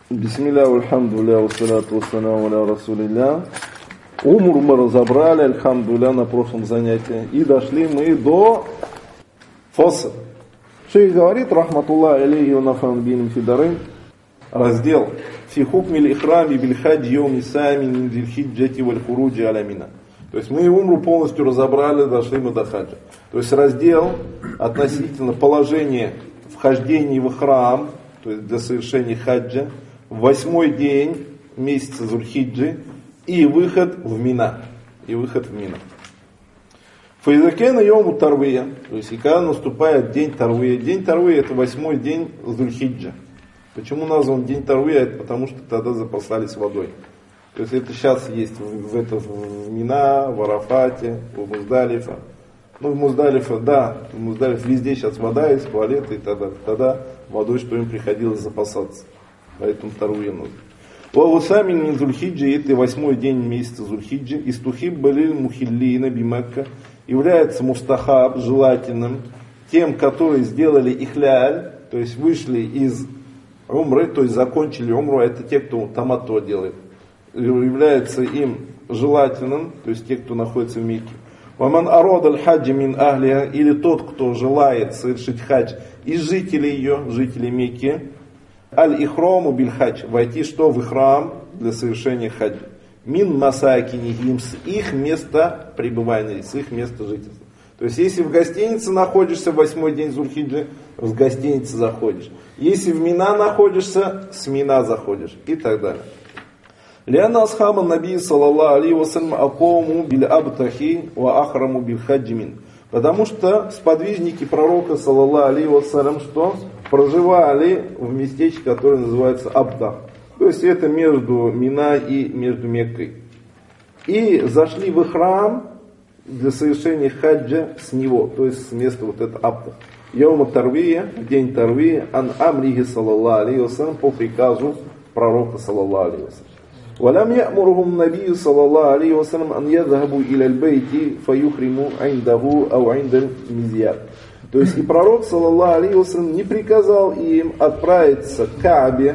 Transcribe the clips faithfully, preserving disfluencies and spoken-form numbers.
Бисмилля, альхамдулилля, вассаляту вассаляму аля расулилля. Умру мы разобрали, альхамдулилля, на прошлом занятии. И дошли мы до фасл. Шейх говорит, рахматуллах алейхи ва нафан бин фидарин, раздел фи хукмиль ихрами биль хаджи йоми сами мин зильхиджати валь хуруджи аля мина. То есть мы умру полностью разобрали, дошли мы до хаджа. То есть раздел относительно положения вхождения в храм, то есть для совершения хаджа, в восьмой день месяца Зульхиджи и выход в Мина. И выход в Мина. Фаизакена йому тарвия, то есть и когда наступает день тарвия. День тарвия это восьмой день Зульхиджа. Почему назван день тарвия? Это потому что тогда запасались водой. То есть это сейчас есть в, в, это, в Мина, в Арафате, в Муздалифа. Ну в Муздалифа, да, в Муздалифа везде сейчас вода есть, туалеты и тогда, тогда водой, что им приходилось запасаться. Поэтому тарвия нужно. Вагусами мин Зульхиджи, это восьмой день месяца Зульхиджи, истухиб балиль мухиллина бимакка, является мустахаб, желательным, тем, которые сделали ихляль, то есть вышли из умры, то есть закончили умру, это те, кто тамато делает, является им желательным, то есть те, кто находится в Мекке. Ваман арод аль-хаджи мин ахлиха, или тот, кто желает совершить хадж из жителей ее, жителей Мекки, аль-ихрому биль-хадж, войти что в храм для совершения хаджа. Мин масакинихим, с их места пребывания, с их места жительства. То есть, если в гостинице находишься в восьмой день Зульхиджи, с гостиницы заходишь. Если в Мина находишься, с Мина заходишь. И так далее. Лианна асхаба наби саллаллаху алейхи вассалям акому биль абтахи ва ахраму биль хаджимин. Потому что сподвижники пророка саллаллаху алейхи вассалям что? Проживали в местечке, которое называется Абдах. То есть это между Мина и между Меккой. И зашли в храм для совершения хаджа с него, то есть с места вот это Абдах. Йома Тарвия, день Тарвия, ан амрихи саллаллаху алейхи вассалям, по приказу пророка саллаллаху алейхи вассалям. ولم يأمرهم النبي صلى الله عليه وسلم أن يذهبوا إلى البيت فيحرموا عنده أو عند المزياب. То есть и пророк саллаллаху алейхи вассалям не приказал им отправиться к Каабе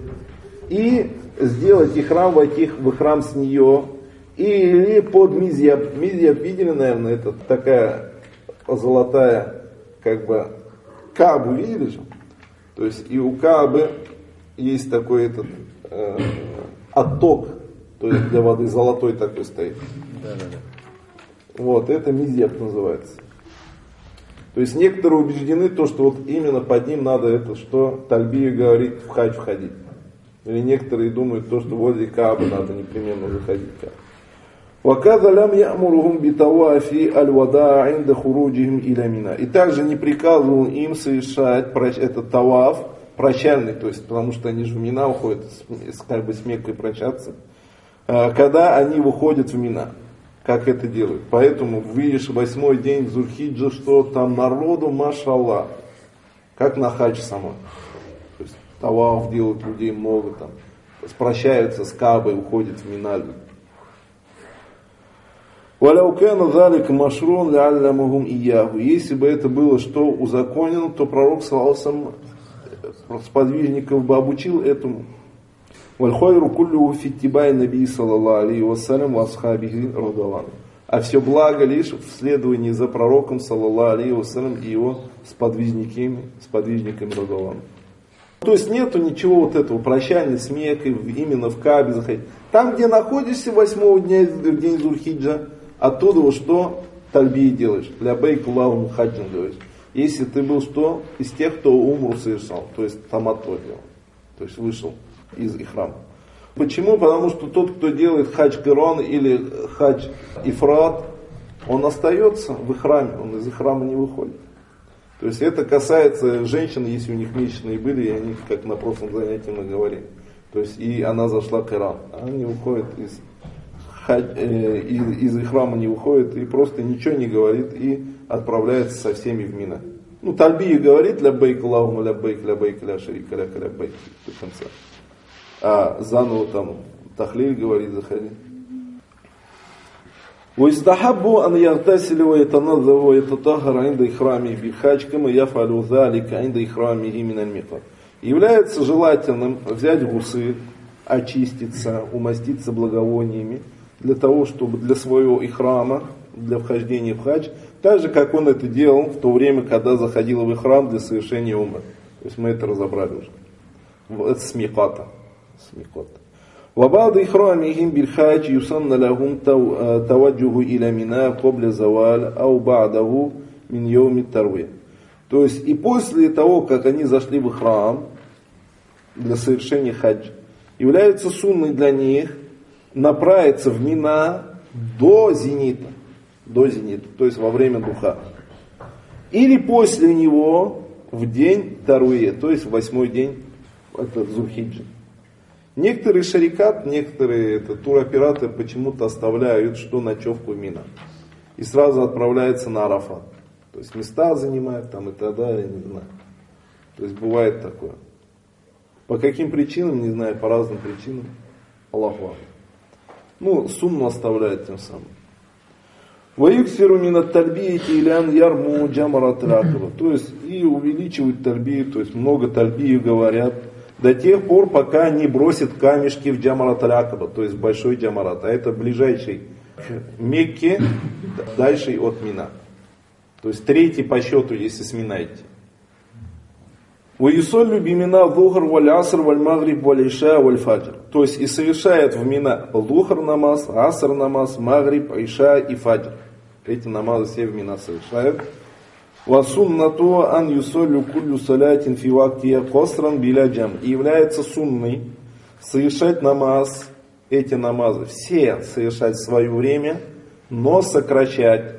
и сделать ихрам, войти в храм с нее, или под Мизьяб. Мизьяб видели, наверное, это такая золотая, как бы, Каабу видели же? То есть и у Каабы есть такой этот э, отток, то есть для воды золотой такой стоит. Да, да, да. Вот, это Мизьяб называется. То есть некоторые убеждены, то, что вот именно под ним надо это, что Тальбию говорит, в хадж входить. Или некоторые думают, то, что возле Каабы надо непременно заходить. وَكَذَا لَمْ يَأْمُرُهُمْ بِتَوَافِ الْوَدَاعِ عِنْدَ خُرُوجِهِمْ إِلَى مِنَا. И также не приказывал им совершать этот таваф прощальный, то есть потому что они же в Мина уходят, как бы с Меккой прощаться, когда они выходят в Мина. Как это делают. Поэтому видишь восьмой день Зульхиджа, что там народу, машаллах, как на хадж самой. То есть таваф делают, людей много там, прощаются с Каабой, уходят в Мина. Если бы это было что узаконено, то пророк саллаллаху сподвижников бы обучил этому. Вальхойру куллюху фиттибай наби саллаллаху алейхи вассалям ва асхабихи радаллаху. А все благо лишь в следовании за пророком саллаллаху алейхи вассалям и его сподвижниками, сподвижниками радаллаху. То есть нету ничего вот этого прощания с Меккой именно в Каабе заходить. Там, где находишься восьмого дня, в день Зульхиджа, оттуда вот что тальбии делаешь, лябейк Аллаху хаджин говоришь. Если ты был что? Из тех, кто умру совершал, то есть тамато делал, то есть вышел из ихрама. Почему? Потому что тот, кто делает хадж киран или хадж ифрат, он остается в ихраме, он из ихрама не выходит. То есть это касается женщин, если у них месячные были, и они, как на прошлом занятии мы говорили. То есть и она зашла киран, она не выходит из, хадж, э, из, из ихрама не выходит и просто ничего не говорит и отправляется со всеми в Мина. Ну, тальбия говорит лябейк Аллахумма лябейк, лябейк ля шарика ляка лябейк до конца. А заново там тахлиль говорит, заходи. وَيُسْتَحَبُّ أَنْ يَغْتَسِلَ وَيَتَنَظَّفَ وَيَتَطَهَّرَ عِنْدَ إِحْرَامِهِ بِالْحَجِّ كَمَا يَفْعَلُ ذَلِكَ عِنْدَ إِحْرَامِهِ مِنَ الْمِيقَاتِ. Является желательным взять гусы, очиститься, умаститься благовониями, для того, чтобы для своего ихрама, для вхождения в хадж, так же, как он это делал в то время, когда заходил в ихрам для совершения умры. То есть мы это разобрали уже. Это с миката. وبعد إحرامهم بالحج يسن لهم توجه إلى منى قبل الزوال أو بعده من يوم التروية. То есть и после того, как они зашли в ихрам для совершения хаджа, является сунной для них направиться в Мина до зенита, до зенита, то есть во время духа. Или после него в день Таруе, то есть в восьмой день это Зульхиджа. Некоторые шарикат, некоторые это, туроператоры почему-то оставляют, что ночевку в Мина. И сразу отправляются на Арафат. То есть места занимают там и так далее, не знаю. То есть бывает такое. По каким причинам, не знаю, по разным причинам. Аллаху. Ну, сумму оставляют тем самым. Ваюксиру минат тальбияти илян ярму джамарат ракаба. То есть и увеличивают тальбию, то есть много тальбию говорят. До тех пор, пока не бросят камешки в Джамарат аль-Акаба, то есть большой Джамарат. А это ближайший к Мекке, дальше от Мина. То есть третий по счету, если с Мина идти. وَيُصَلُّ بِمِنَا ظُهْرْ وَالْعَصْرْ وَالْمَغْرِبْ وَالْعِشَاء وَالْفَجْرْ. То есть и совершает в Мина Лухар намаз, Аср намаз, Магриб, Иша и Фаджр. Эти намазы все в Мина совершают. وَسُنَّتُ أَنْ يُصَلُّ كُلُّ صَلَاةٍ فِي وَقْتِهَا قَصْرًا بِلَا جَمْعٍ. И является сунной совершать намаз, эти намазы все совершать в свое время, но сокращать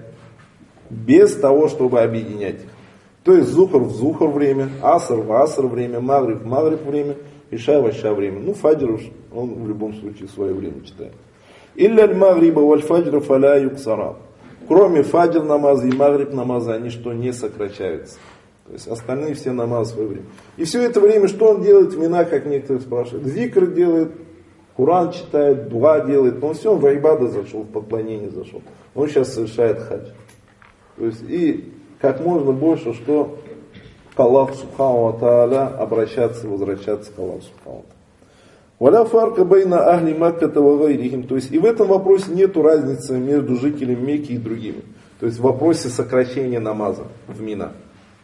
без того, чтобы объединять их. То есть зухр в зухр время, аср в аср время, магриб в магриб время, иша в иша время. Ну, фаджр уж, он в любом случае свое время читает. «Илля аль-магриба валь-фаджра фаля юксара». Кроме фаджр намаза и магриб намаза, они что, не сокращаются. То есть остальные все намазы в свое время. И все это время, что он делает в Мина, как некоторые спрашивают? Зикр делает, Куран читает, дуа делает. Он все, он в айбада зашел, в поклонение зашел. Он сейчас совершает хадж. То есть и как можно больше, что к Аллаху Субхану ва Тааля обращаться, возвращаться к Аллаху Субхану ва Тааля. Валя фарка байна ахли Макката ва гайрихим. То есть и в этом вопросе нету разницы между жителями Мекки и другими. То есть в вопросе сокращения намаза в Мина.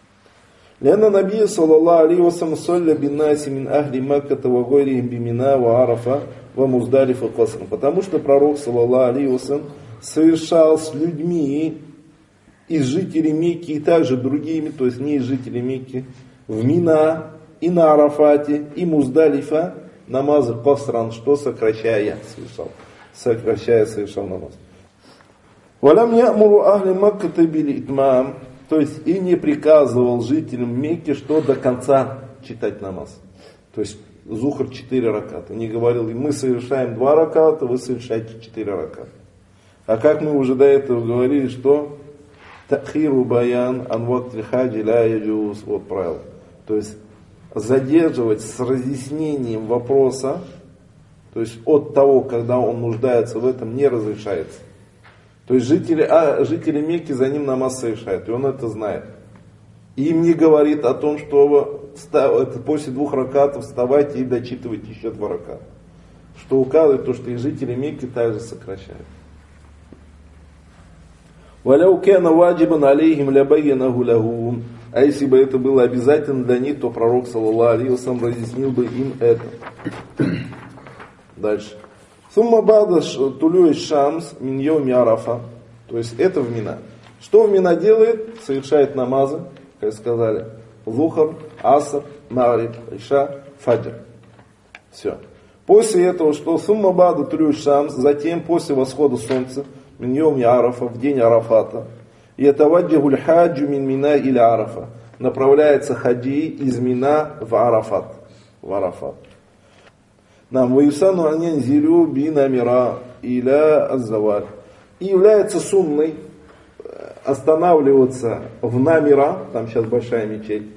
Ляна Набия саллаллаху алейхи ва саллям салля биннаси мин ахли Макката ва гайрихим бимина ва Арафа ва Муздалифа касран. Потому что пророк саллаллаху алейхи ва саллям совершал с людьми из жителей Мекки и также другими, то есть не из жителей Мекки, в Мина и на Арафате и Муздалифа намазы касран, что сокращая совершал, сокращая совершал намаз. Валям ямуру ахли Макката били итмам, то есть и не приказывал жителям Мекки, что до конца читать намаз. То есть зухр четыре раката. Не говорил, мы совершаем два раката, вы совершаете четыре раката. А как мы уже до этого говорили, что Тахиру баян анвактиль хаджи ля яджуз, вот правило. То есть задерживать с разъяснением вопроса, то есть от того, когда он нуждается в этом, не разрешается. То есть жители, а, жители Мекки за ним намаз совершают, и он это знает. И им не говорит о том, что это после двух ракатов вставайте и дочитывайте еще два раката. Что указывает то, что и жители Мекки также сокращают. وَلَوْ كَانَ وَاجِبًا عَلَيْهِمْ لَبَيَّنَهُ لَهُمْ. А если бы это было обязательно для них, то пророк, саллаллаху алейхи ва саллям, разъяснил бы им это. Дальше. ثُمَّ بَعْدَ طُلُوعِ الشَّمْسِ مِنْ يَوْمِ عَرَفَةٍ. То есть это в Мина. Что в Мина делает? Совершает намазы, как сказали. Лухар, Аср, Магриб, Иша, Фаджр. Все. После этого что? ثُمَّ بَعْدَ طُلُوعِ الشَّمْسِ. Затем, после восхода солнца, мин йоми Арафа, в день Арафата, ятаваджаху аль-хаджу мин Мина или Арафа, направляется хаджи из Мина в Арафат. В Арафат. Нам ваюсану аньянзилю би намира иля аззаваль. И является сунной останавливаться в намира, там сейчас большая мечеть,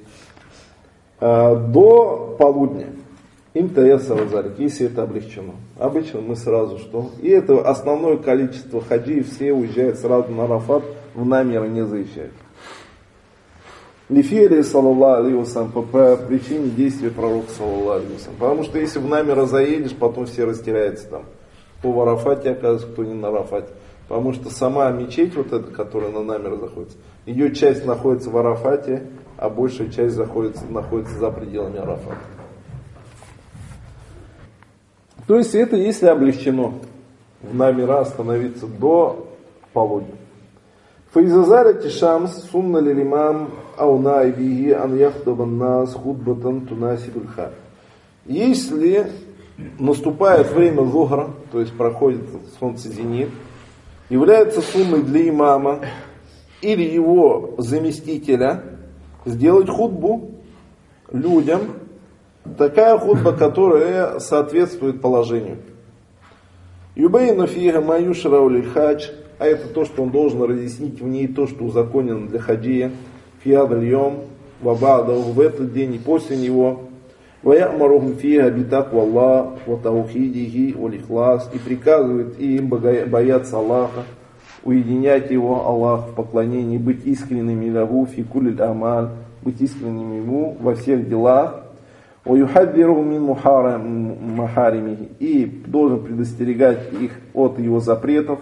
до полудня. Им таясара залик, если это облегчено. Обычно мы сразу что? И это основное количество хаджи, все уезжают сразу на Арафат, в намеры не заезжают. Лифири, саллаллаху алейхи вассалям, по, по причине действия пророка, саллаллаху алейхи вассалям. Потому что если в намера заедешь, потом все растеряются там. Кто в Арафате оказывается, кто не на Арафате. Потому что сама мечеть, вот эта, которая на намер заходится, ее часть находится в Арафате, а большая часть находится, находится за пределами Арафата. То есть это если облегчено в намера остановиться до полудня. فإذا шамс сунна лилимам ауна биги ан яхдабан нас худбатан тунасибуль хал. Если наступает время зухра, то есть проходит солнцезенит, является сунной для имама или его заместителя сделать хутбу людям, такая хутба, которая соответствует положению. Юбейну фига маюшрау лиль хадж, а это то, что он должен разъяснить в ней то, что узаконено для хаджия, фиадальем, вабада, в этот день и после него, ваямарухум фига битак валлах, ватаухидихи, валихлас, и приказывает им бояться Аллаха, уединять его, Аллах, в поклонении, быть искренними лягу, фикулиль амаль, быть искренними ему во всех делах, ваюхаддиру мин махаримихи, и должен предостерегать их от его запретов,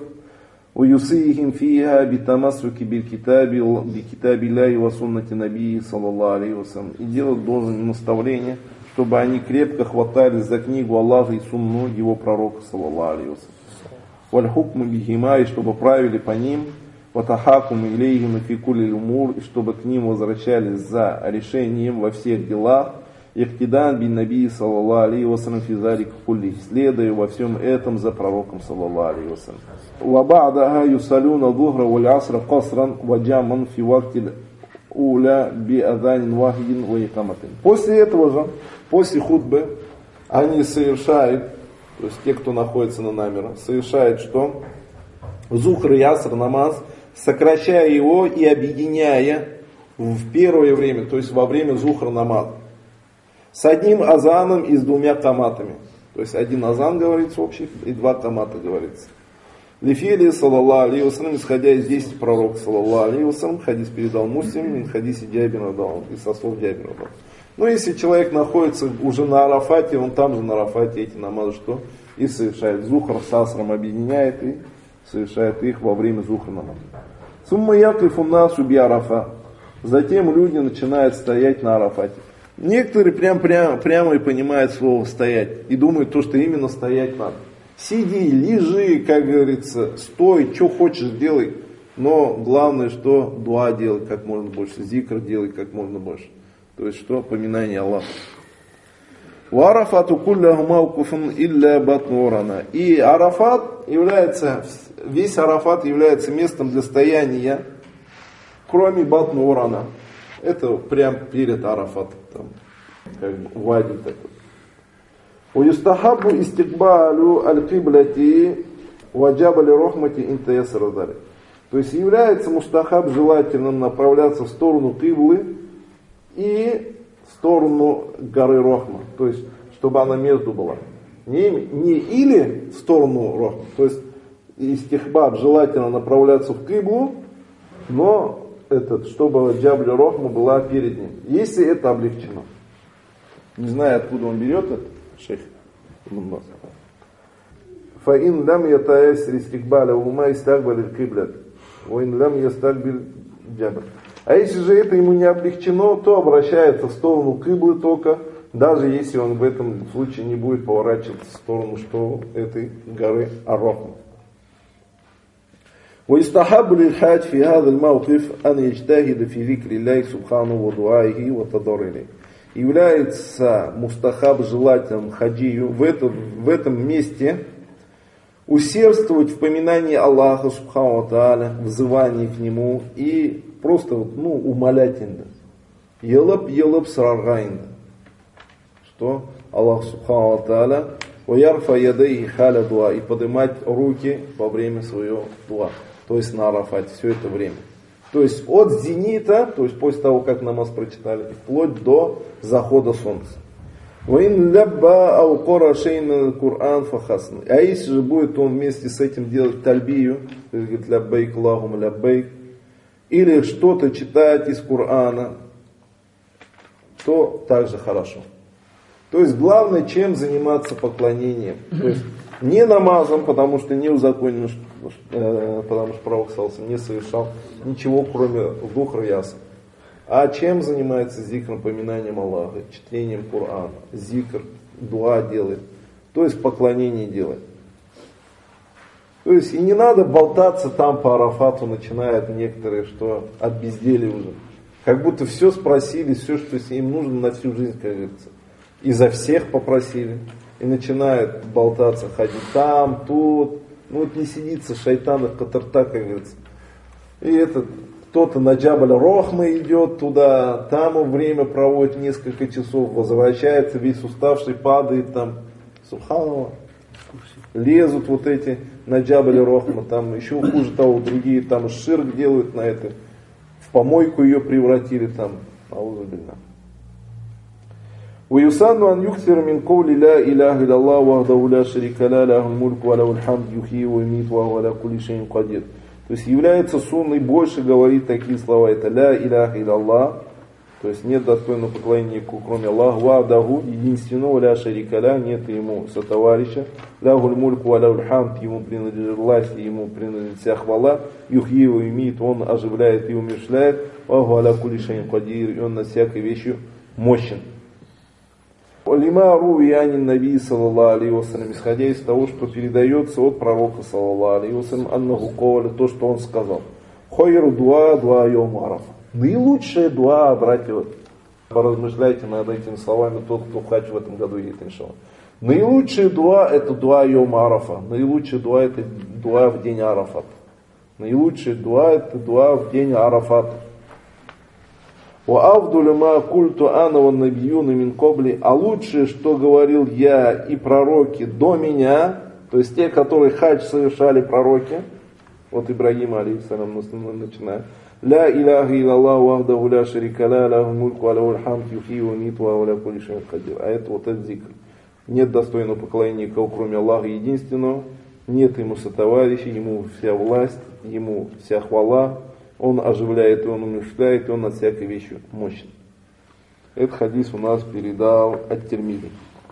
ويوصيهم فيها بالتمسك بالكتاب بكتاب الله وسنة نبيه صلى الله عليه وسلم. И делать должен наставление, чтобы они крепко хватались за книгу Аллаха и сунну его пророка саллаллаху алейхи вассалям. Валь-хукму бихима, и чтобы правили по ним, ватахакум илейхим фи кулли умур, и чтобы к ним возвращались за решением во всех делах. Ихтидан бин наби саллаллаху алейхи вассалям фи залик кулли, следуя во всем этом за пророком саллаллаху алейхи вассалям. وبعدها يصلون الظهر والعصر قصرا وجمعا في وقت الأولى بأذان واحد وإقامة. После этого же, после хутбы, они совершают, то есть те, кто находится на намера, совершают что? Зухр и аср намаз, сокращая его и объединяя в первое время, то есть во время зухра намаза, с одним азаном и с двумя каматами. То есть один азан говорится общий и два камата говорится. Лифили, саллаллаху алейхи вассалям, исходя из действий пророка, саллаллаху алейхи вассалям, хадис передал Муслим, мин хадисе Джабира дал, из со слов Джабира дал. Но если человек находится уже на Арафате, он там же на Арафате эти намазы что? И совершает зухр с асром, объединяет и совершает их во время зухра намаза. Сумма яклифу насу би Арафа. Затем люди начинают стоять на Арафате. Некоторые прям, прям, прямо и понимают слово «стоять» и думают, то, что именно стоять надо. Сиди, лежи, как говорится, стой, что хочешь делай, но главное, что дуа делай как можно больше, зикр делай как можно больше. То есть что? Поминание Аллаха. Арафату кулляху маукуфун илля батнурана. И Арафат является, весь Арафат является местом для стояния, кроме батнурана. Это прям перед Арафатом, там, как бы вади такой. ويستحب استقبال القبلة وجبل رحمة إن تيسر ذلك. То есть является мустахаб желательным направляться в сторону киблы и в сторону горы Рохма, то есть чтобы она между была. Не, не или в сторону Рохма, то есть истихбаб желательно направляться в киблу, но этот, чтобы джабль Рохма была перед ним, если это облегчено. Не знаю, откуда он берет это. Шейх Ибн Баз. فإن لم يتيسر استقبالهما استقبل القبلة وإن لم يستقبل الجبل. А если же это ему не облегчено, то обращается в сторону киблы только, даже если он в этом случае не будет поворачиваться в сторону что этой горы Ар-Рохма. ويستحب للحاج في هذا الموقف أن يجتهد في ذكر الله سبحانه ودعائه وتضرعه. Является мустахаб желательным хаджию в этом, в этом месте усердствовать в поминании Аллаха субхану ва тааля, взывании к Нему и просто ну, умолять инда. Елаб, елаб, срарга инда. Что? Аллах субхану ва тааля ваярфа ядайхи халя дуа, и поднимать руки во время своего дуа. То есть на Арафате, все это время. То есть от зенита, то есть после того, как намаз прочитали, вплоть до захода солнца. А если же будет он вместе с этим делать тальбию, то есть говорит ляббейк Аллахумма ляббейк, или что-то читать из Корана, то также хорошо. То есть главное, чем заниматься поклонением. То есть не намазом, потому что не узаконено, потому что пророк не совершал ничего, кроме двух риясов. А чем занимается зикром, поминанием Аллаха, чтением Корана, зикр, дуа делает, то есть поклонение делает. То есть и не надо болтаться там по Арафату, начинают некоторые, что от безделия уже. Как будто все спросили, все, что им нужно на всю жизнь, как говорится. И за всех попросили. И начинают болтаться, ходить там, тут. Ну вот не сидится шайтан в катарта, как говорится. И этот, кто-то на Джабаль Рохма идет туда, там время проводит несколько часов, возвращается весь уставший, падает там. Субханаллах. Лезут вот эти на Джабаль Рохма, там еще хуже того, другие там ширк делают на это. В помойку ее превратили там. Аузубилля. ويسن أن يكثر من قول لا إله إلا الله وحده لا شريك له له الملك وله الحمد يحيي ويميت وهو على كل شيء قدير. То есть является сунной больше говорить такие слова. Это ля иляха илlallah, то есть нет достойного поклонения кроме Аллаха, вахдаху, единственного, ля шарика ля, нет ему сотоварища, лахуль мульку ва лахуль хамд, ему принадлежит власть, ему принадлежит вся хвала, юхьи ва юмит, он оживляет и умерщвляет, ваху аля кулли шайин кадир, и он на всякой вещи мощен. Лима руянин наби саллаллаху алейхи вассалям, исходя из того, что передается от пророка саллаллаху алейхи вассалям, аннаху каваля, то, что он сказал. Хойру дуа дуа йом арафа. Наилучшая дуа, братья, вот, поразмышляйте над этими словами, тот, кто в хадж в этом году едет, иншаллах. Наилучшая дуа это дуа йом арафа. Наилучшая дуа это дуа в день арафат. Наилучшая дуа это дуа в день арафат. А лучшее, что говорил я и пророки до меня, то есть те, которые хадж совершали пророки, вот Ибрагим алейхиссалям начинает. Ля иляха илlallah вахдаху ля шарика ля лахул мульку ва лахул хамд юхьи ва юмиту ва ля кулли шайин кадир. А это вот этот зикр. Нет достойного поклонения никого, кроме Аллаха единственного. Нет ему сотоварищей, ему вся власть, ему вся хвала. Он оживляет, и он умерщвляет, и он над всякой вещью мощен. Этот хадис у нас передал ат-Тирмизи.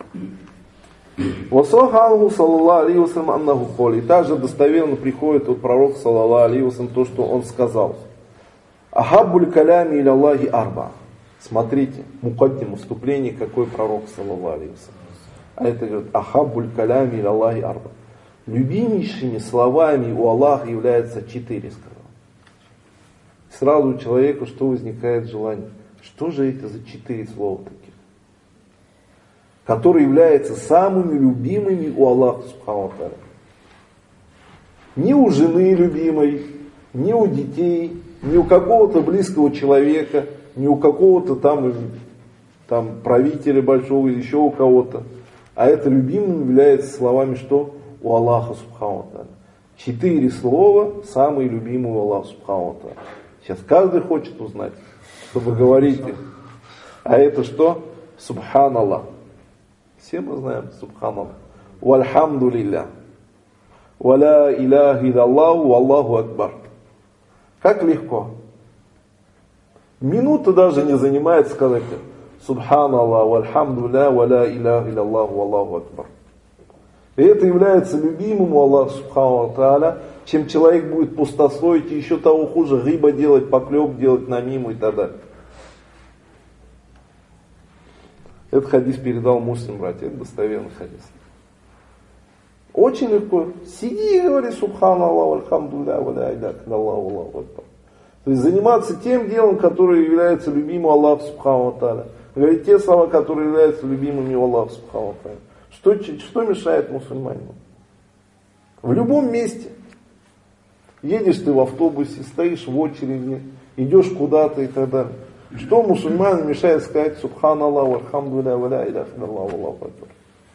Васахаху саллаллаху алейхи вассалям аннаху кали. И также достоверно приходит от пророка саллаллаху алейхи вассалям то, что он сказал. Ахаббуль калями иляллахи арба. Смотрите, мукаддим, вступление, какой пророк саллаллаху алейхи вассалям. А это говорит, ахаббуль калями иляллахи арба. Любимейшими словами у Аллаха является четыре, сказал. Сразу у человека что возникает желание? Что же это за четыре слова таких? Которые являются самыми любимыми у Аллаха субхану ва тааля. Ни у жены любимой, ни у детей, ни у какого-то близкого человека, ни у какого-то там, там правителя большого или еще у кого-то. А это любимым является словами что? У Аллаха субхану ва тааля. Четыре слова самые любимые у Аллаха субхану ва тааля. Сейчас каждый хочет узнать, чтобы говорить их. А это что? Субханаллах. Все мы знаем Субханаллах. Вальхамду лилля. Валя иляха илlallah, валлаху акбар. Как легко. Минута даже не занимает сказать Субханаллах, вальхамду лилля, валя иляха илlallah, валлаху акбар. И это является любимым у Аллаха субхану ва тааля, чем человек будет пустословить и еще того хуже, гиба делать, поклеп делать, намиму и так далее. Этот хадис передал Муслим, братья, это достоверный хадис. Очень легко. Сиди и говори Субханаллах, альхамдулилля, валя иляха илlallah, валлаху акбар. То есть заниматься тем делом, которое является любимым Аллаху субхану ва тааля. Говорить те слова, которые являются любимыми у Аллаха субхану ва тааля. Что, что мешает мусульманину? В любом месте. Едешь ты в автобусе, стоишь в очереди, идешь куда-то и так далее. Что мусульманину мешает сказать Субханаллах, альхамдулилля, валя иляха илlallah, валлаху акбар.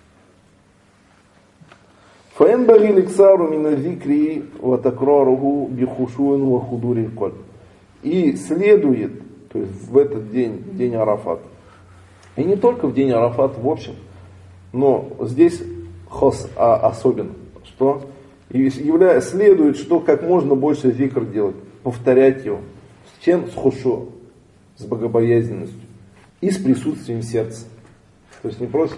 Фаэнбаги ликсару мина зикри ва такраруху бихушуин ва худури кольб. И следует, то есть в этот день, день Арафат, и не только в день Арафат в общем, но здесь хос а, особенно, что явля, следует, что как можно больше зикр делать, повторять его. С чем? С хушу, с богобоязненностью. и с присутствием сердца. То есть не просто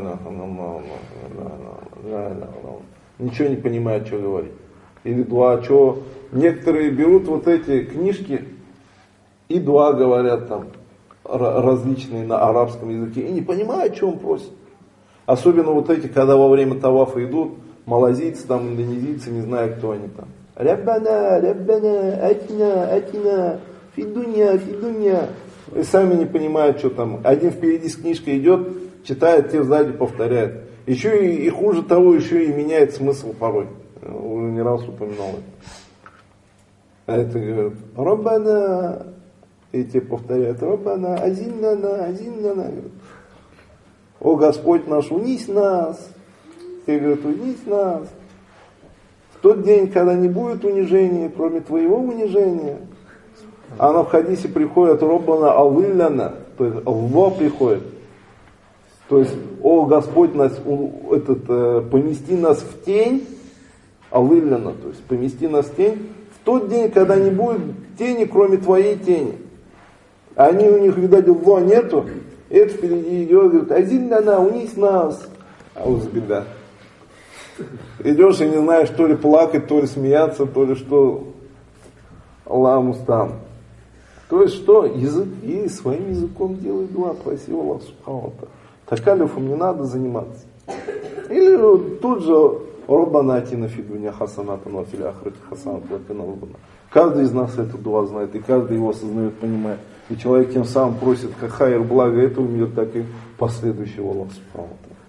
ничего не понимает, что говорить. Или дуа, что некоторые берут вот эти книжки и дуа говорят там различные на арабском языке и не понимают, что он просит. Особенно вот эти, когда во время тавафа идут, малазийцы, там, индонезийцы, не знаю, кто они там. Раббана, раббана, атина, атина, фидунья, фидунья. И сами не понимают, что там. Один впереди с книжкой идет, читает, те сзади повторяют. Еще и, и хуже того, еще и меняет смысл порой. Уже не раз упоминал это. А это говорят, Раббана, и те повторяют, Раббана, азиннана, азиннана. О Господь наш, унись нас. Те говорят, унись нас. В тот день, когда не будет унижения, кроме твоего унижения. А на в хадисе приходит Раббана алвилляна, то есть Алло приходит. То есть, о Господь нас, этот, помести нас в тень, алвилляна, то есть помести нас в тень, в тот день, когда не будет тени, кроме твоей тени. Они у них, видать, Алло нету, это впереди идет, говорит, азиннана, унись нас. А уж беда. Идешь и не знаешь, то ли плакать, то ли смеяться, то ли что. Аллах мустан. То есть что? Язык, и своим языком делай дуа, проси Аллах субхану ва тааля. Такалюфом не надо заниматься. Или тут же Раббана атина фид дунья хасанатан ва фил ахирати хасанатан ва кина азабан. Каждый из нас эту дуа знает, и каждый его осознает, понимает. И человек тем самым просит как хайр, благо этого мира, так и последующего Аллаха субхану ва тааля.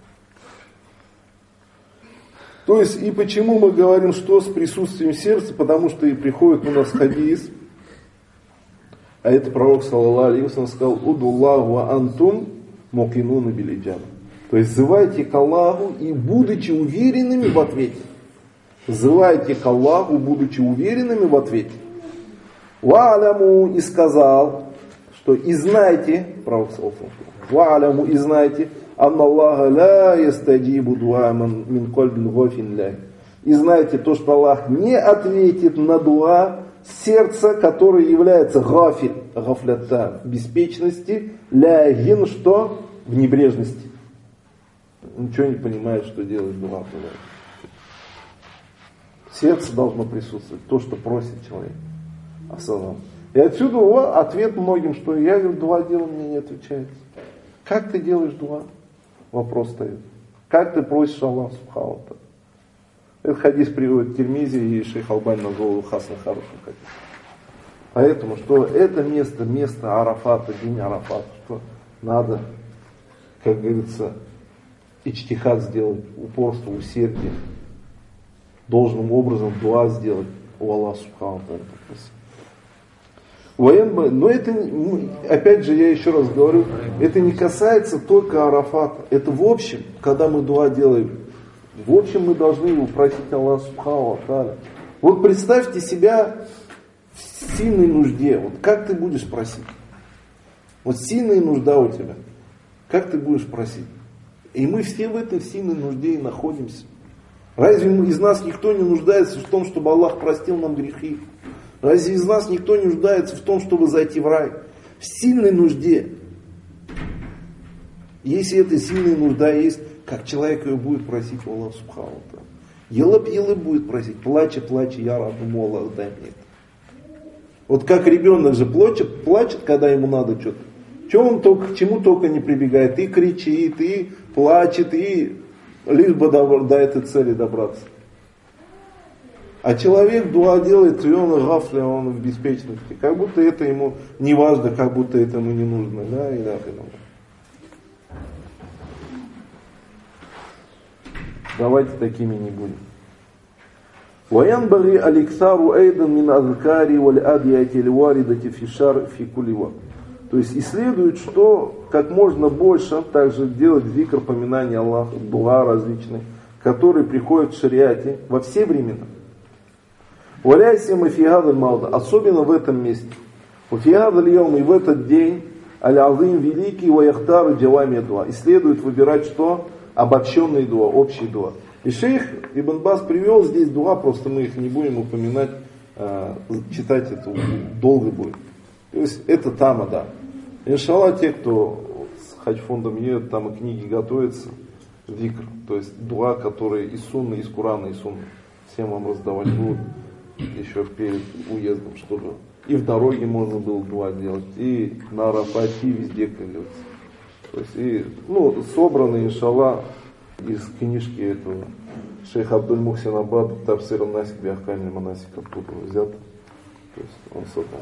То есть, и почему мы говорим, что с присутствием сердца, потому что и приходит у нас хадис, а это пророк, саллаллаху алейхи ва саллям, сказал, удуллаху ва антум мукинуна билиджаба. То есть, взывайте к Аллаху и будучи уверенными в ответе. Взывайте к Аллаху, будучи уверенными в ответе. Ва аляму, и сказал, что и знайте, пророк, саллаллаху алейхи ва саллям, ва аляму, и знайте, анна Аллаха ла ястаджибу дуа мин кальбин гафин ля. И знаете то, что Аллах не ответит на дуа сердца, которое является гафиль, гафлята, в беспечности, лягин, что? В небрежности. Ничего не понимает, что делать дуа. Сердце должно присутствовать, то, что просит человек. Асалам. И отсюда о, ответ многим, что я говорю, дуа делаю, мне не отвечается. Как ты делаешь дуа? Вопрос стоит. Как ты просишь Аллаха субхану ва тааля? Этот хадис приводит Тирмизи, и шейх Албани назвал его хасан хорошим хадисом. Поэтому, что это место, место Арафата, день Арафата, что надо, как говорится, ичтихад сделать, упорство, усердие, должным образом дуа сделать у Аллаха субхану ва тааля. Но это, опять же, я еще раз говорю, это не касается только Арафата. Это в общем, когда мы дуа делаем, в общем мы должны его просить Аллаха субхану ва тааля. Вот представьте себя в сильной нужде. Вот как ты будешь просить? Вот сильная нужда у тебя. Как ты будешь просить? И мы все в этой сильной нужде и находимся. Разве из нас никто не нуждается в том, чтобы Аллах простил нам грехи? Разве из нас никто не нуждается в том, чтобы зайти в рай? В сильной нужде. Если эта сильная нужда есть, как человек ее будет просить у Аллаха субхану ва тааля. Елып-елып будет просить, плача, плача, я рабу, Аллах, дай мне это. Вот как ребенок же плачет, плачет, когда ему надо что-то. Чем он только, к чему только не прибегает, и кричит, и плачет, и лишь бы до, до этой цели добраться. А человек дуа делает, и он гафля, он в беспечности. Как будто это ему не важно, как будто это ему не нужно. Да, и да, и да. Давайте такими не будем. وينبغي الإكثار أيضا من أذكار والأدعية الواردة في الشرع في كل وقت. То есть исследует, что как можно больше также делать зикр, поминания Аллаха, дуа различные, которые приходят в шариате во все времена. Валяйся мафиадаль малда, особенно в этом месте. Мафиадаль йом, и в этот день аль-азим великий ваяхтар джавами дуа. Исследует выбирать что? Обобщенные дуа, общие дуа. И шейх Ибн Баз привел здесь дуа, просто мы их не будем упоминать, читать это долго будет. То есть это тама, да. Иншаллах, те, кто с хадж-фондом едет, там и книги готовятся, зикр, то есть дуа, которые из сунны, из Курана, из сунны, всем вам раздавать будут еще перед уездом, чтобы и в дороге можно было дуа делать, и на Арафате, и везде, как говорится. То есть, и, ну, собраны, иншаллах, из книжки этого шейха Абдуль-Мухсин Абад, Тафсир ан-Насик би ахками манасик, оттуда взят. То есть он собран.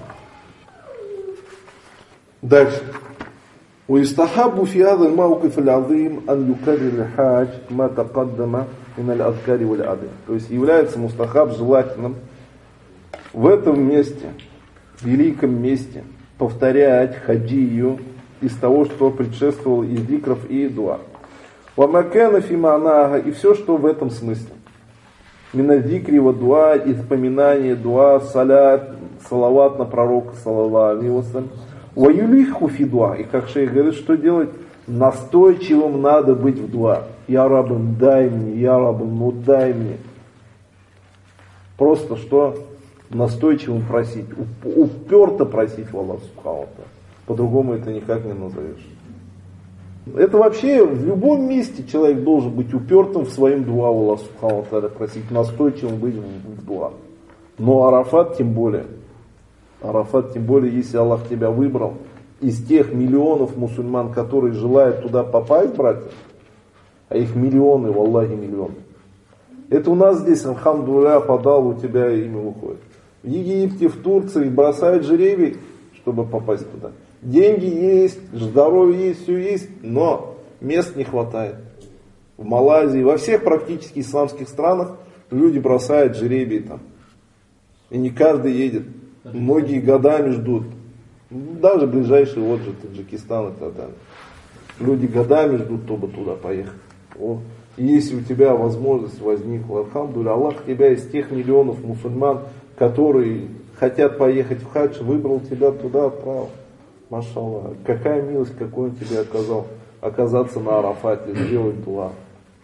Дальше. ويستحب في هذا الموقف العظيم أن يكرر الحاج ما تقدم من الأذكار والأدعية. То есть является мустахаб желательным в этом месте, в великом месте, повторять хаджию из того, что предшествовало из зикров и дуа. وَمَكَانَ فِي مَعْنَاهَا, и все, что в этом смысле. Мина зикри ва дуа, и вспоминание, дуа, салят, салават на пророка, саллаллаху алейхи ва саллям. وَيُلِحُ фи дуа, и как шейх говорит, что делать? Настойчивым надо быть в дуа. Я раб, дай мне, я раб, ну дай мне. Просто что? Настойчивым просить, уперто просить в Аллаха субхану ва тааля. По-другому это никак не назовешь. Это вообще в любом месте человек должен быть упертым в своем дуа Аллаха субхану ва тааля, просить, настойчивым быть в дуа. Но Арафат тем более. Арафат тем более, если Аллах тебя выбрал из тех миллионов мусульман, которые желают туда попасть, братья, а их миллионы, валлахи миллионы. Это у нас здесь, алхамдулилля, подал, у тебя имя выходит. В Египте, в Турции бросают жеребий, чтобы попасть туда. Деньги есть, здоровье есть, все есть, но мест не хватает. В Малайзии, во всех практически исламских странах люди бросают жеребий там. И не каждый едет. Многие годами ждут. Даже ближайший, вот же Таджикистан и так далее. Люди годами ждут, чтобы туда поехать. О. И если у тебя возможность возникла, алхамдулилля, Аллах тебя из тех миллионов мусульман, которые хотят поехать в хадж, выбрал тебя туда, отправил. Машаллах, какая милость, какой он тебе оказал, оказаться на Арафате, сделать дуа.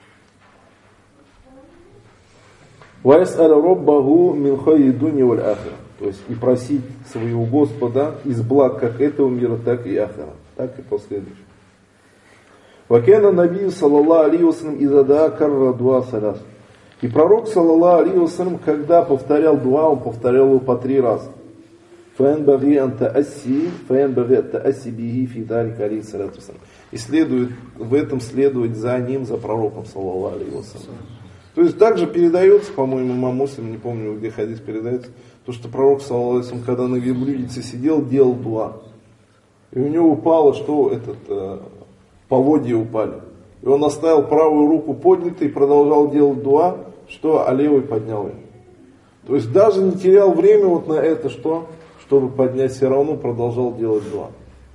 وَيَسْأَلَ رَبَّهُ مِنْ خَيْرِ الدُّنْيَا وَالْآخِرَةِ, то есть и просить своего Господа из благ как этого мира, так и ахира, так и последующего. وَكَانَ النَّبِيُّ صَلَّى اللَّهُ عَلَيْهِ وَسَلَّمَ إِذَا دَعَا كَرَّرَ دُعَاءَ ثَلَاثًا. И пророк, саллаллаху алейхи вассалям, когда повторял дуа, он повторял его по три раза. فَيَنْبَغِي أَنْ تَأَسِّي فَيَنْبَغِي أَنْ تَأَسِّي بِهِ فِي ذَلِكَ عَلَيْهِ الصَّلَاةُ وَالسَّلَامُ. И следует, в этом следовать за ним, за пророком, саллаллаху алейхи вассалям. То есть также передается, по-моему, имам Муслим, не помню, где хадис передается, то, что пророк, саллаллаху алейхи вассалям, когда на верблюдице сидел, делал дуа. И у него упало, что этот, э, поводья упали. И он оставил правую руку поднятой и продолжал делать дуа, что, а левой поднял ее. То есть даже не терял время вот на это, что, чтобы поднять, все равно продолжал делать дуа.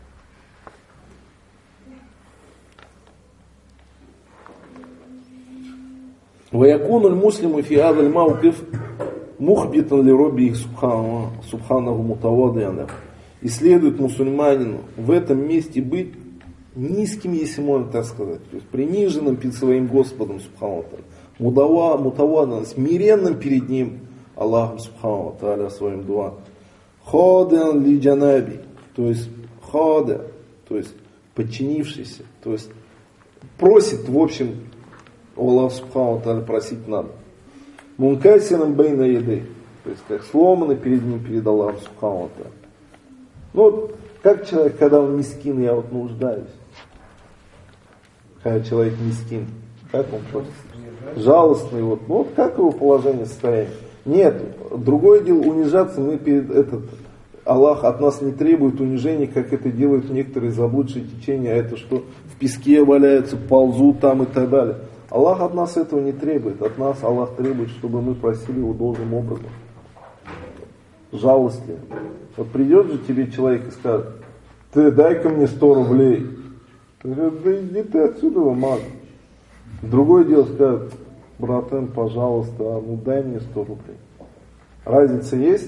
وَيَكُونُ الْمُسْلِمُ فِي هَذَا الْمَوْقِفِ مُخْبِتًا لِرَبِّهِ سُبْحَانَهُ مُتَوَاضِعًا. И следует мусульманину в этом месте быть низким, если можно так сказать, то есть приниженным перед своим Господом, субхану ва мутаваддан, смиренным перед ним, Аллахом, субхану ва тааля, своим дуа. Ходен ли джанаби, то есть хода, то есть подчинившийся, то есть просит, в общем, Аллах, субхану ва тааля, просить надо. Мункасином бейна еды, то есть как сломанный перед ним, перед Аллахом, субхану ва тааля. Ну вот, как человек, когда он мискин, я вот нуждаюсь. Когда человек мискин, как он просит? Жалостный, вот, ну вот как его положение, состояние? Нет, другое дело унижаться, мы перед этот, Аллах от нас не требует унижения, как это делают некоторые заблудшие течения, а это что в песке валяются, ползут там и так далее. Аллах от нас этого не требует, от нас Аллах требует, чтобы мы просили его должным образом. Жалостливо. Вот придет же тебе человек и скажет: ты дай-ка мне сто рублей. Ты говоришь: да иди ты отсюда, маг. Другое дело скажет: братан, пожалуйста, ну дай мне сто рублей. Разница есть?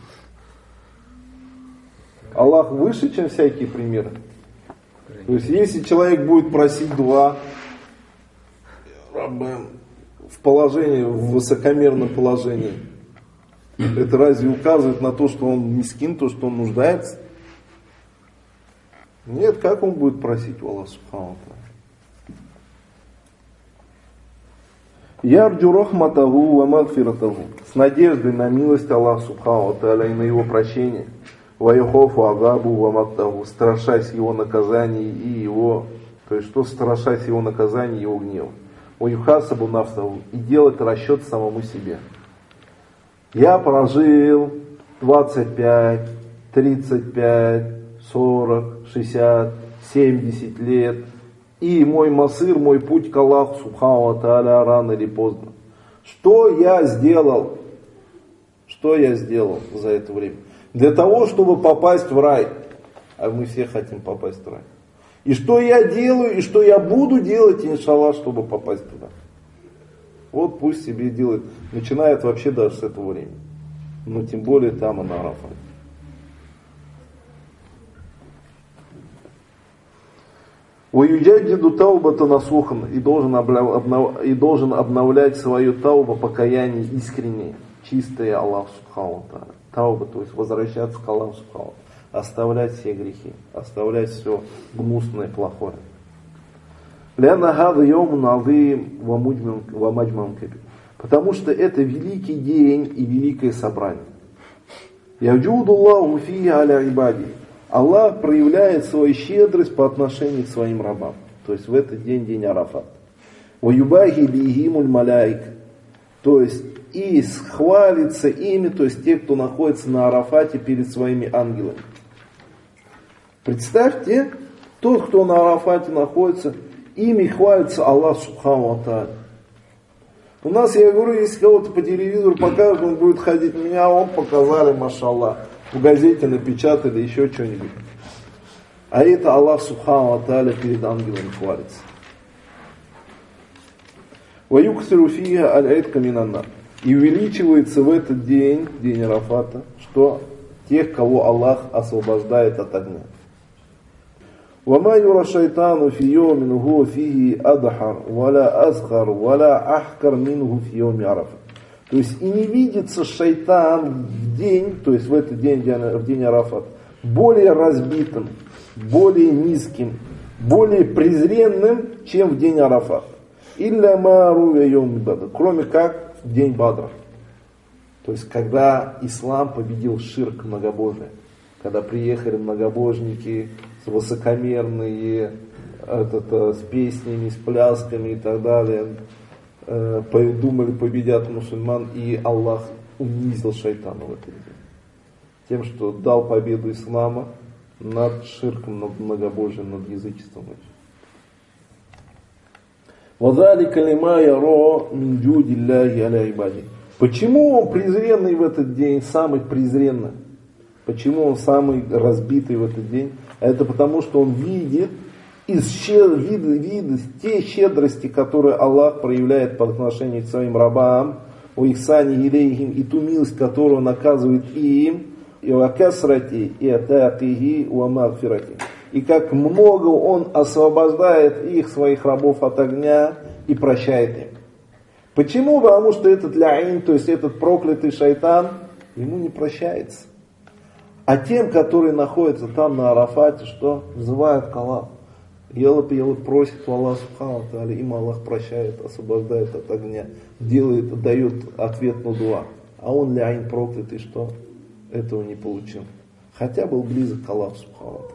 Аллах выше, чем всякие примеры. То есть если человек будет просить дуа в положении, в высокомерном положении, это разве указывает на то, что он мискин, то, что он нуждается? Нет, как он будет просить у Аллаха субхану ва тааля? Ярджу рахматаху ва магфиратаху. С надеждой на милость Аллаха субхану ва тааля и на его прощение. Ва яхафу агабу ва мактаху. Страшась его наказаний и его, то есть что страшась его наказаний и его гнева. Ва юхасабу нафсаху. И делать расчет самому себе. Я прожил двадцать пять, тридцать пять, сорок, шестьдесят, семьдесят лет. И мой масыр, мой путь к Аллаху субхану ва тааля рано или поздно. Что я сделал? Что я сделал за это время? Для того, чтобы попасть в рай. А мы все хотим попасть в рай. И что я делаю, и что я буду делать, иншаллах, чтобы попасть туда. Вот пусть себе делает. Начинает вообще даже с этого времени. Но тем более там и на Арафате. وَيُجَدِّدُ тَوْبَةَ نَصُوحًا. И должен, обнов... и должен обновлять свою тауба, покаяние искреннее, чистое Аллаху субхану ва тааля. Тауба, то есть возвращаться к Аллаху субхану ва тааля. Оставлять все грехи, оставлять все гнусное, плохое. لأن هذا يوم عظيم ومجمع كبير. Потому что это великий день и великое собрание. يَجُودُ اللَّهُ فِيهِ عَلَى عِبَادِهِ. Аллах проявляет свою щедрость по отношению к своим рабам. То есть в этот день, день Арафат. وَيُبَاهِ بِهِمُ الْمَلَائِكَ. То есть и хвалится ими, то есть те, кто находится на Арафате перед своими ангелами. Представьте, тот, кто на Арафате находится, ими хвалится Аллах субхану ва тааля. У нас, я говорю, если кого-то по телевизору покажут, он будет ходить, меня он показали, машаллах, в газете напечатали, еще что-нибудь. А это Аллах субхану ва тааля перед ангелами хвалится. وَيُكْثِرُ فِيهَا الْعِتْقَ مِنَ النَّارِ. И увеличивается в этот день, день Арафата, что тех, кого Аллах освобождает от огня. وَمَا يُرَى الشَّيْطَانُ فِي يَوْمٍ هُوَ فِيهِ أَضْحَرُ وَلَا أَصْغَرُ وَلَا أَحْقَرُ مِنْهُ فِي يَوْمِ عَرَفَةٍ. То есть и не видится шайтан в день, то есть в этот день, в день Арафат, более разбитым, более низким, более презренным, чем в день Арафат. Илля ма руя йом бадр, кроме как в день Бадра. То есть когда ислам победил ширк, многобожие, когда приехали многобожники высокомерные, этот, с песнями, с плясками и так далее, э, думали, победят мусульман, и Аллах унизил шайтана в этот день. Тем, что дал победу ислама над ширком, над многобожием, над язычеством. وَذَلِكَ لِمَا يَرَى مِنْ جُودِ اللَّهِ عَلَى عِبَادِهِ. Почему он презренный в этот день, самый презренный? Почему он самый разбитый в этот день? Это потому, что он видит из щед... вид... Вид... те щедрости, которые Аллах проявляет по отношению к своим рабам, у ихсани илейхим, и ту милость, которую он оказывает им, и у акасрати, и атакихи, у амагфирати. И как много он освобождает их, своих рабов, от огня и прощает им. Почему? Потому что этот ляин, то есть этот проклятый шайтан, ему не прощается. А тем, которые находятся там на Арафате, что? Взывают к Аллаху. Елоп, елоп просит у Аллаха субхану ва тааля, им Аллах прощает, освобождает от огня, делает, дает ответ на дуа. А он ляин проклятый, что? Этого не получил. Хотя был близок к Аллаху субхану ва тааля.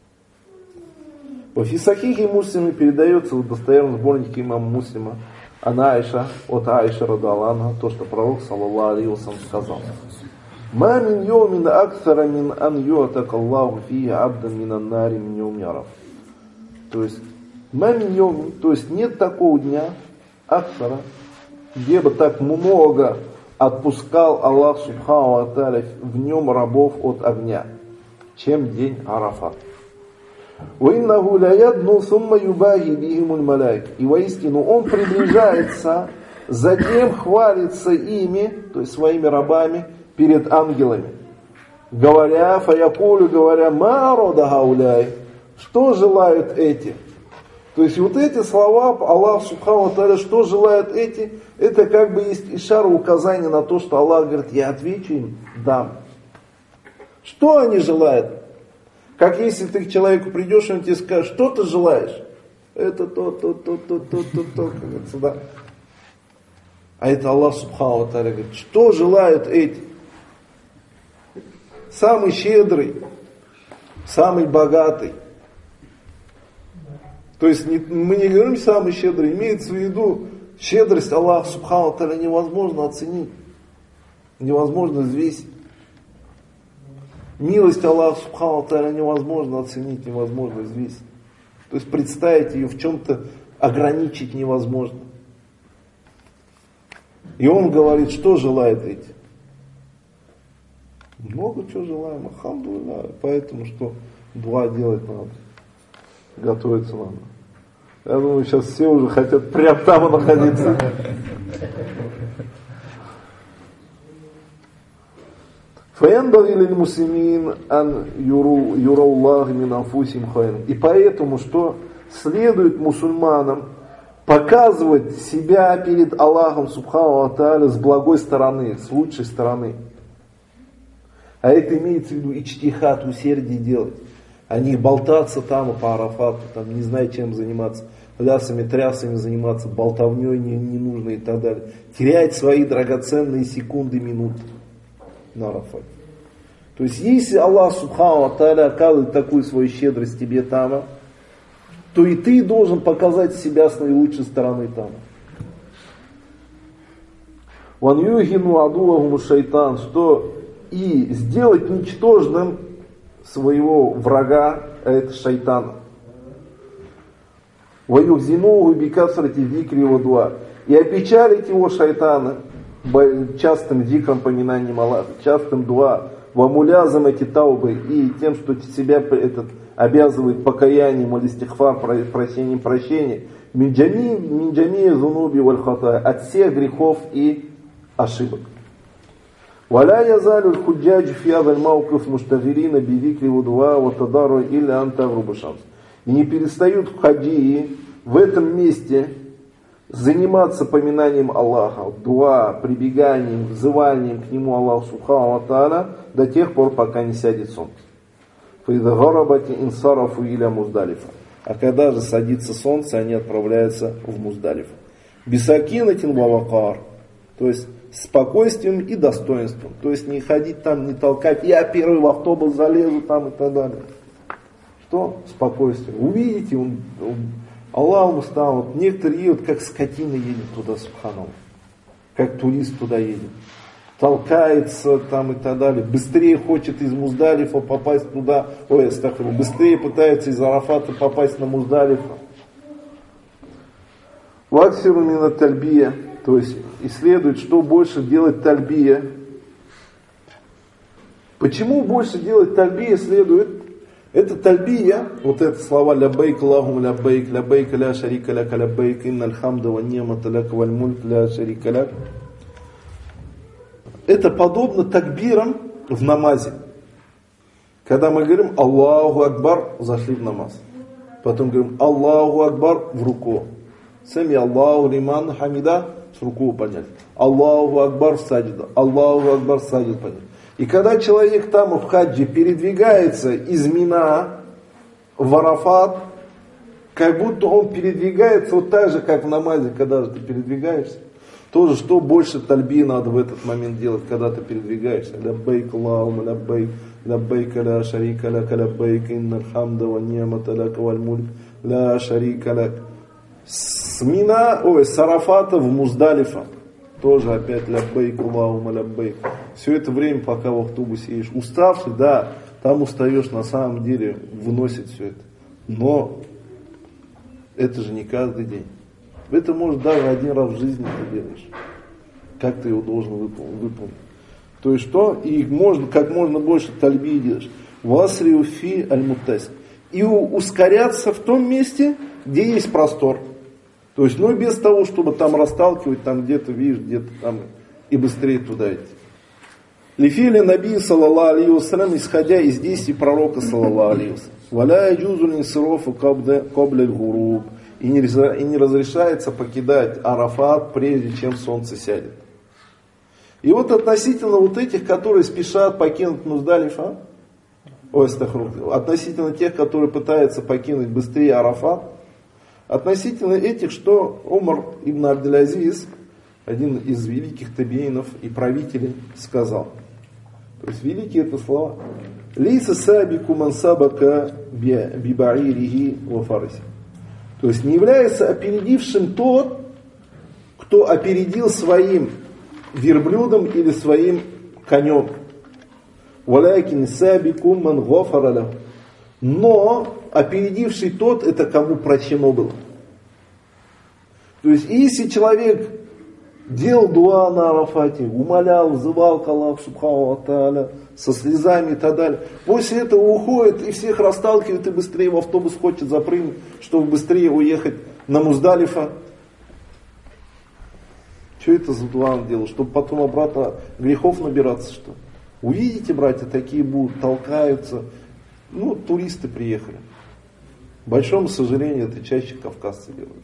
По Фисахихе Муслиме передается в достоверном сборнике имама Муслима, Ана Айша, от Айши радиаллаху анха, то, что пророк саллаллаху алейхи ва саллям сказал: «Ма мин йомин аксара мин ан юатак Аллаху фии абдан мин аннари мин йоми Араф». То есть, ма мин йомин, то есть нет такого дня, аксара, где бы так много отпускал Аллах субхану ва тааля в нем рабов от огня, чем день Арафат. وَإِنَّهُ لَيَدْنُ ثُمَّ يُبَاهِ بِهِمُ الْمَلَائِكَ. И воистину он приближается, затем хвалится ими, то есть своими рабами, перед ангелами, говоря, фаякулю, говоря, ма рода гауляй, что желают эти? То есть вот эти слова Аллах субхану ва тааля, что желают эти, это как бы есть ишара, указание на то, что Аллах говорит, я отвечу им, дам. Что они желают? Как если ты к человеку придешь, и он тебе скажет, что ты желаешь? Это то, то, то, то, то, то, то, как сюда. А это Аллах Субхану ва Тааля говорит, что желают эти? Самый щедрый, самый богатый. То есть не, мы не говорим самый щедрый, имеется в виду, щедрость Аллаха Субхану ва Тааля невозможно оценить, невозможно взвесить. Милость Аллаха Субхану ва Тааля невозможно оценить, невозможно взвесить. То есть представить ее в чем-то ограничить невозможно. И он говорит, что желает эти? Много чего желаем, алхамдулилля. Поэтому что дуа делать надо, готовиться надо. Я думаю, сейчас все уже хотят прям там и находиться. И поэтому, что следует мусульманам показывать себя перед Аллахом Субхану ва Тааля с благой стороны, с лучшей стороны. А это имеется в виду ичтихад, усердие делать. А не болтаться там по Арафату, там не знаю чем заниматься, лясами, трясами заниматься, болтовней не, не нужно и так далее. Терять свои драгоценные секунды, минуты на Арафате. То есть, если Аллах Субхану ва Тааля оказывает такую свою щедрость тебе там, то и ты должен показать себя с наилучшей стороны там. Ван юхину адулахуму шайтан, что и сделать ничтожным своего врага, а это шайтана. Ва юхзинуху бикасрати зикри ва дуа, и опечалить его шайтана частым зикром, поминанием Аллаха, частым дуа, ва мулязамати таубы, и тем, что себя этот обязывает покаянием или истихфар, просением прощения, минджами зунуби валь хата, от всех грехов и ошибок. Валя язалю худжаджи фи адаль маукиф муштагирина бивикри вудуа ватадару или антагрубу шамс. И не перестают хаджии в этом месте заниматься поминанием Аллаха, дуа, прибеганием, взыванием к Нему Аллаху Субхану ва Тааля до тех пор, пока не сядет солнце. А когда же садится солнце, они отправляются в Муздалифу. Бисакинатин вавакар, то есть с спокойствием и достоинством. То есть не ходить там, не толкать, я первый в автобус залезу там и так далее. Что? Спокойствие. Увидите, он, он, Аллах устал. Вот некоторые едут, как скотина едет туда, субханаллах. Как турист туда едет. Толкается там и так далее. Быстрее хочет из Муздалифа попасть туда. Ой, астагфирулlah. Быстрее пытается из Арафата попасть на Муздалифа. Ваксиру мина тальбия. То есть исследует, что больше делать тальбия. Почему больше делать тальбия следует? Это тальбия, вот это слова ляббайк Аллахум ляббайк, ляббайк ля шарика ляка ляббайк, инналь хамда ва ни'мата ляка валь мульк ля шарика ляк. Это подобно такбирам в намазе. Когда мы говорим Аллаху Акбар, зашли в намаз. Потом говорим Аллаху Акбар в руку. Сами Аллаху лиман хамида, с руку поднять. Аллаху Акбар саджида. Аллаху Акбар саджид поднять. И когда человек там в хаджи передвигается из Мина в Арафат, как будто он передвигается вот так же, как в намазе, когда же ты передвигаешься. Тоже, что больше тальби надо в этот момент делать, когда ты передвигаешься. Ляббайк Аллахума ляббайк, ляббайк ля шарика ляка ляббайк, инналь хамда ва ни'мата ляка валь мульк ля шарика ляк. С Мина, ой, с Арафата в Муздалифа. Тоже опять ляббайк Аллахума ляббайк. Все это время, пока в автобусе едешь. Уставший, да, там устаешь, на самом деле выносит все это. Но это же не каждый день. Это может даже один раз в жизни ты делаешь. Как ты его должен выполнить. То есть что? И можно, как можно больше тальби делаешь. Васриу фи аль-муттасим. И ускоряться в том месте, где есть простор. То есть, ну без того, чтобы там расталкивать, там где-то, видишь, где-то там, и быстрее туда идти. Лифили наби, саллаллаху алейхи вассалям, исходя из действий пророка, саллаллаху алейхи вассалям. Валя яджузу линсирофу кабля аль-гуруб. И не, и не разрешается покидать Арафат, прежде чем солнце сядет. И вот относительно вот этих, которые спешат покинуть Муздалифа, ой, относительно тех, которые пытаются покинуть быстрее Арафат, относительно этих, что Умар ибн Абдель-Азиз, один из великих табиинов и правителей, сказал. То есть великие это слова. Лейса сабику ман сабака бибаирихи ва фариси. То есть не является опередившим тот, кто опередил своим верблюдом или своим конем. Валякин сабику ман гафара лаху. Но опередивший тот, это кому прощено было. То есть если человек делал дуа на Арафате, умолял, взывал к Аллаху субхану ва тааля, со слезами и так далее. После этого уходит и всех расталкивает, и быстрее в автобус хочет запрыгнуть, чтобы быстрее уехать на Муздалифа. Что это за дуа он делал? Чтобы потом обратно грехов набираться, что? Увидите, братья, такие будут, толкаются. Ну, туристы приехали. К большому сожалению, это чаще кавказцы делают.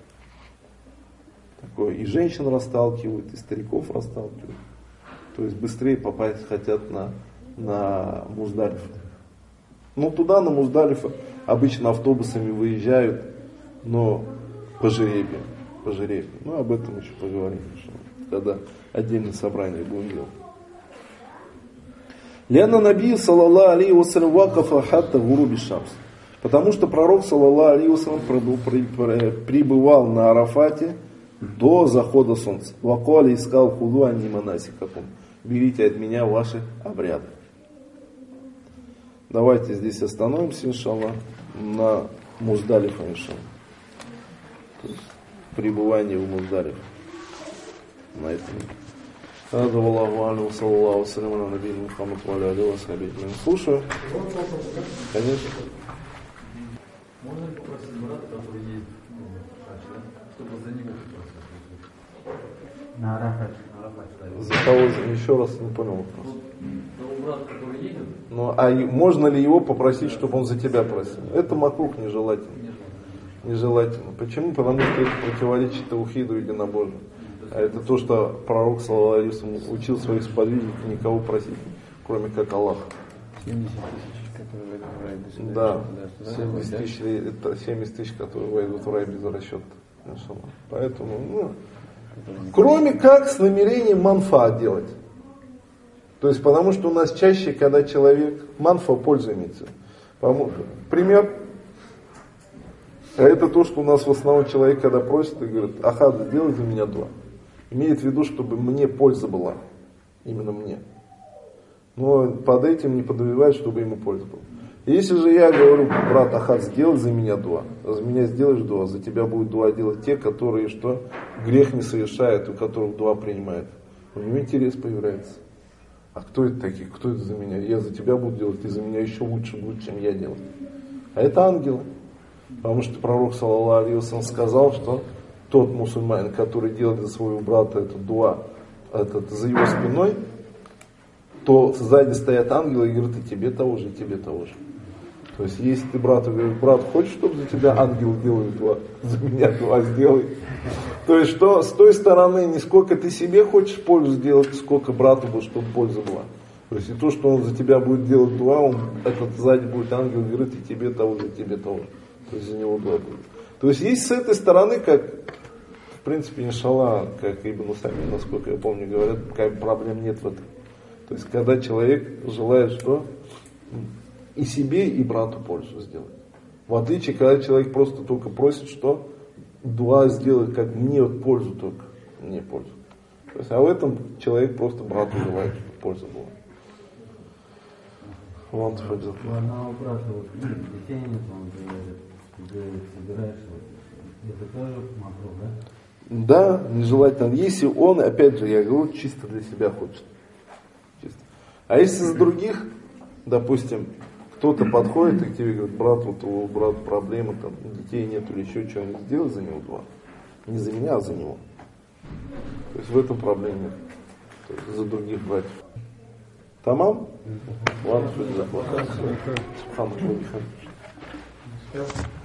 Такое. И женщин расталкивают, и стариков расталкивают. То есть быстрее попасть хотят на, на Муздалиф. Ну, туда, на Муздалифа, обычно автобусами выезжают, но по жеребию. По жеребию. Ну, об этом еще поговорим. Когда отдельное собрание будем делать. Лянна Наби, саллаллаху алейхи вассалям, вакафа хатта гуруби шамс. Потому что пророк, саллаллаху алейхи вассалям, пребывал на Арафате до захода солнца. Вакали искал худу анни манасикакум. Берите от меня ваши обряды. Давайте здесь остановимся, иншаллах, на Муздалифе, иншаллах. То есть пребывание в Муздалифе. На этом. Хаза валлаху алейхи саллаллаху вассалям на набии Мухаммад ва аля алейхи ва сахбихи. Слушаю. Конечно. Можно ли попросить брата, который есть в Хадже, чтобы за него попросить? На Арафате. За кого? Еще раз не понял вопрос. Того брата, который едет. Ну, а можно ли его попросить, чтобы он за тебя просил? Это макрух нежелательно. Нежелательно. Почему? Потому что это противоречит таухиду единобожию. А это то, что пророк, саллаллаху алейхи ва саллям, учил своих сподвижников никого просить, кроме как Аллаха. семьдесят тысяч, которые войдут в рай. Да, семьдесят тысяч, это семьдесят тысяч, которые войдут в рай без расчета. Поэтому, ну, кроме как с намерением манфа делать. То есть, потому что у нас чаще, когда человек, манфа пользу имеется. Пример, это то, что у нас в основном человек, когда просит и говорит, Ахад, сделай за меня дуа. Имеет в виду, чтобы мне польза была. Именно мне. Но под этим не подразумевает, чтобы ему польза была. Если же я говорю, брат Ахад, сделай за меня дуа. За меня сделаешь дуа, за тебя будут дуа делать те, которые что? Грех не совершают, у которых дуа принимают. У него интерес появляется. А кто это такие? Кто это за меня? Я за тебя буду делать, ты за меня еще лучше будешь, чем я делать. А это ангелы. Потому что пророк, саллаллаху алейхи ва саллям, сказал, что тот мусульманин, который делает за своего брата эту дуа, этот, за его спиной, то сзади стоят ангелы и говорят, и тебе того же, и тебе того же. То есть, если ты брату говоришь, брат, хочешь, чтобы за тебя ангел делал дуа? За меня дуа сделай. То есть, что с той стороны, не сколько ты себе хочешь пользу сделать, сколько брату будет, чтобы польза была. То есть, и то, что он за тебя будет делать дуа, он, этот сзади будет ангел говорит, и тебе того же, и тебе того же. То есть, за него дуа будет. То есть, есть с этой стороны, как, в принципе, иншаллах, как Ибн Усаймин, насколько я помню, говорят, как проблем нет в этом. То есть, когда человек желает, что и себе, и брату пользу сделать. В отличие, когда человек просто только просит, что дуа сделать, как мне пользу только, мне пользу. То есть, а в этом человек просто брату желает, чтобы польза была. Вот, ну, одного брата, вот, детей нет, он говорит, собираешь, это тоже макрух, Да, да? нежелательно. Если он, опять же, я говорю, чисто для себя хочет. Чисто. А если за других, допустим, кто-то подходит и к тебе говорит, брат, вот у брата проблемы, там, детей нет или еще что-нибудь, сделай за него дуа. Не за меня, а за него. То есть в этом проблеме нет. То есть за других братьев. Тамам? Ладно, что это за плохо.